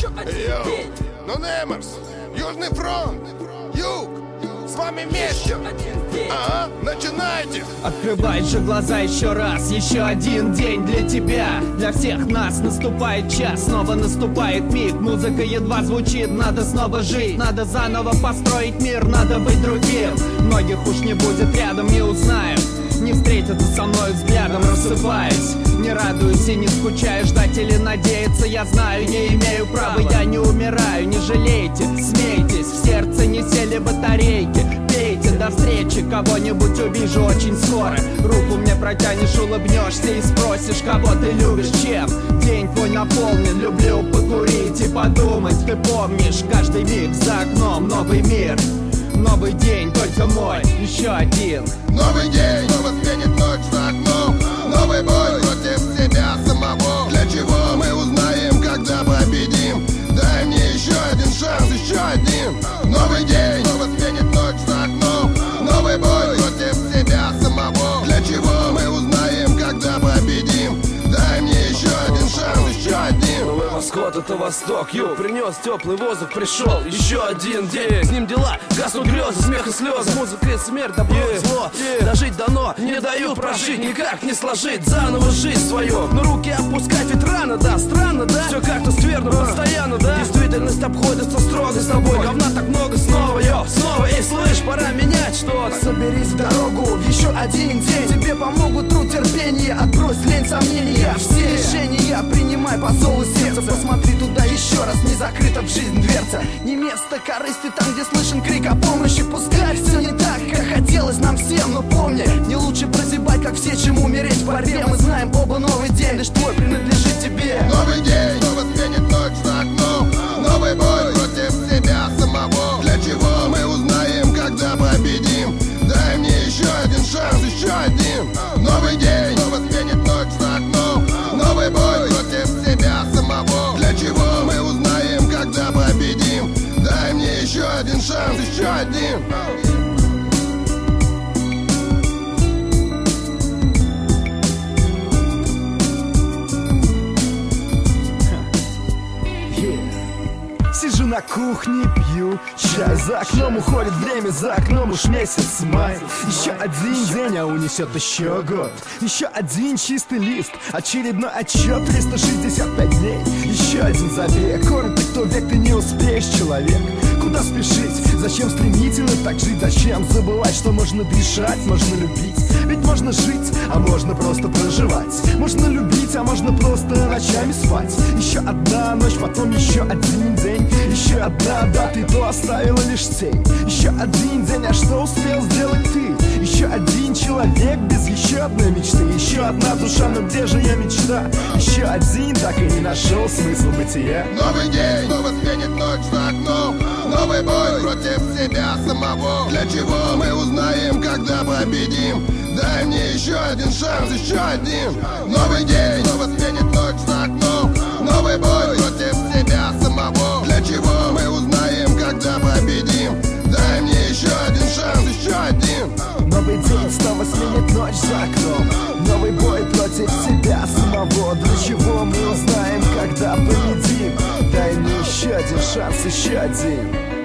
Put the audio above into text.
еще один день. Ну, Немерс, Южный фронт, Юг, с вами вместе. Ага, начинайте. Открывай же глаза еще раз. Еще один день для тебя. Для всех нас наступает час. Снова наступает миг. Музыка едва звучит. Надо снова жить. Надо заново построить мир. Надо быть другим. Многих уж не будет рядом, не узнают. Не встретятся со мной взглядом, рассыпаясь. Не радуюсь и не скучаю. Ждать или надеяться, я знаю, не имею права. Я не умираю, не жалейте. Смейтесь, в сердце не сели батарейки. Пейте, до встречи, кого-нибудь увижу очень скоро. Руку мне протянешь, улыбнешься и спросишь, кого ты любишь, чем. День твой наполнен, люблю покурить и подумать. Ты помнишь, каждый миг за окном новый мир. Новый день, только мой, еще один. Новый день, снова сменит ночь за окном. Новый бой против себя самого. Для чего мы узнаем, когда победим? Дай мне еще один шанс, еще один. Новый день, снова сменит ночь за окном. Новый бой против себя самого. Для чего мы узнаем, когда победим? Дай мне еще один шанс, еще один. Новый восход — это восток, юг. Принес теплый воздух, пришел еще один день. С ним дела, гаснут грезы, смех и слезы. Музыка и смерть, добро и зло. Дожить дано, не дают прожить, никак не сложить заново жизнь свою. Но руки опускать ведь рано, да, странно, да. Все как-то скверно, постоянно, да. Действительность обходится строго с тобой. Говна так много снова, снова. Эй, слышь, пора менять что-то. Соберись в дорогу в еще один день. Тебе помогут труд, терпение, отбрось лень, сомнения. Все решения принимай по зову сердца. Посмотри туда еще раз, не закрыта в жизнь дверца. Не место корысти там, где слышен крик о помощи. Пускай все не так, как хотелось нам всем. Но помни, не лучше прозябать, как все, чем умереть в борьбе. Мы знаем оба, новый день лишь твой принадлежит тебе. Новый день, снова сменит ночь за окном. Новый бой против себя самого. Для чего мы узнаем, когда победим? Дай мне еще один шанс, еще один. Новый день, снова сменит ночь за окном. Новый бой против себя самого. Для чего мы узнаем, когда победим? Дай мне еще один шанс, еще один. Сижу на кухне, пью чай. За окном уходит время, за окном уж месяц май. Еще один день, а унесет еще год. Еще один чистый лист, очередной отчет. 365 дней, еще один забег. Коротко, кто век, ты не успеешь, человек. Куда спешить? Зачем стремительно так жить? Зачем забывать, что можно дышать, можно любить? Ведь можно жить, а можно просто проживать. Можно любить, а можно просто ночами спать. Еще одна ночь, потом еще один день. Еще одна дата, и то оставила лишь тень. Еще один день, а что успел сделать ты? Еще один человек без еще одной мечты. Еще одна душа, но где же ее мечта? Еще один, так и не нашел смысл бытия. Новый день, снова сменит ночь за окном. Новый бой против себя самого. Для чего мы узнаем, когда победим? Дай мне еще один шанс, еще один. Новый день, снова сменит ночь за окном. Новый бой против себя самого. Для чего мы узнаем, когда победим? Дай мне еще один шанс, еще один. Новый день снова сменит ночь за окном. Новый бой против себя самого. Для чего мы узнаем, когда победим? Дай мне еще один шанс, еще один.